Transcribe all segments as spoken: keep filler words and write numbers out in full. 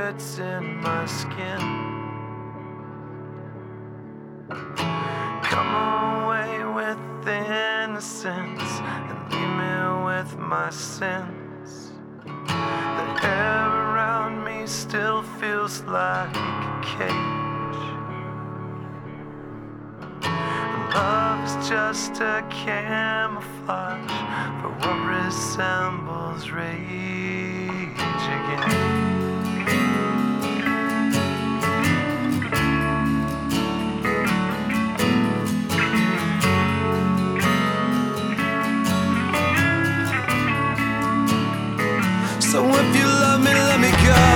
bullets in my skin. Come away with innocence and leave me with my sins. The air around me still feels like a cage. And love is just a camouflage for what resembles rage again. So if you love me, let me go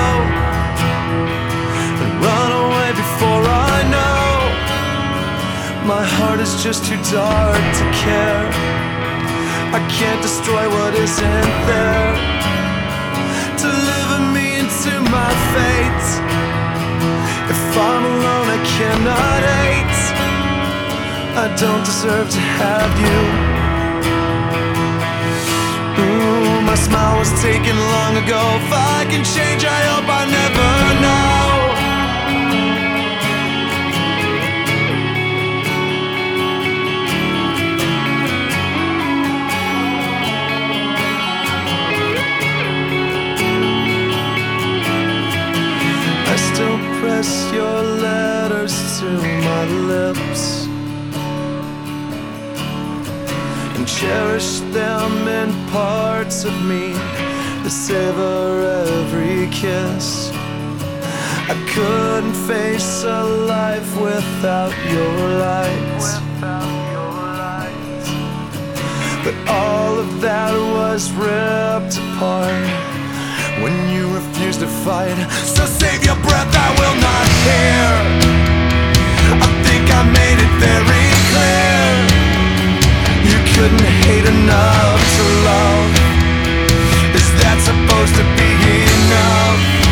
and run away before I know. My heart is just too dark to care. I can't destroy what isn't there. Deliver me into my fate. If I'm alone, I cannot hate. I don't deserve to have you. Ooh, my smile was taken long ago. If I can change, I hope I never know. I still press your letters to my lips and cherish them in parts of me that savor every kiss. I couldn't face a life without your light, but all of that was ripped apart when you refused to fight. So save your breath, I will not hear. I think I made it very clear. You couldn't hate enough to love. Is that supposed to be enough?